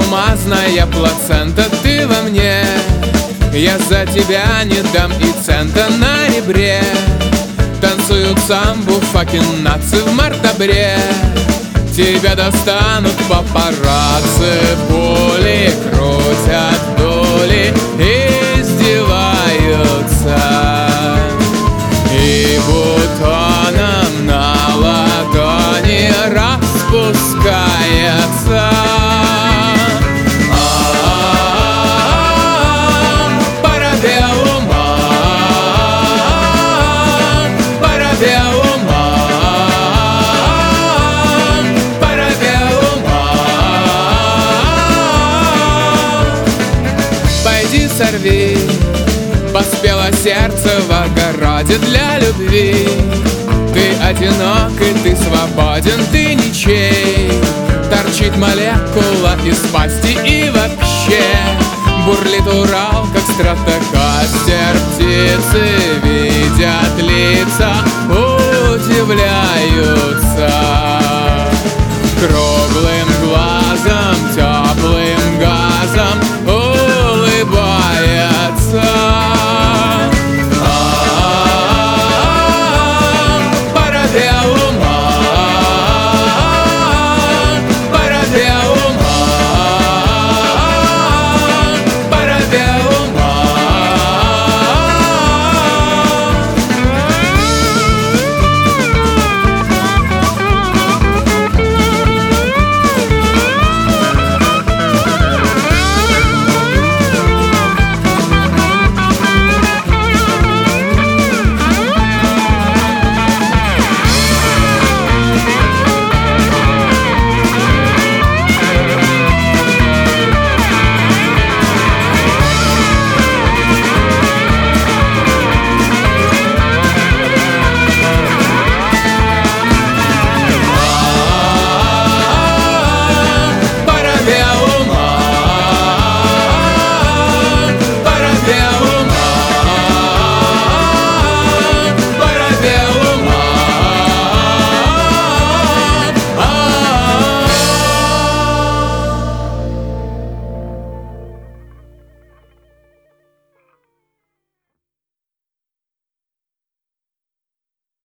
алмазная плацента, ты во мне. Я за тебя не дам и цента на ребре. Танцуют самбу факин нации в мартабре. Тебя достанут папарацци, пули крутят доли, издеваются. И бутоном на ладони распускается. Пойди сорви, поспело сердце в огороде для любви. Ты одинок и ты свободен, ты ничей. Торчит молекула из пасти и вообще бурлит Урал, как стратокастер. Птицы видят лица, удивляются.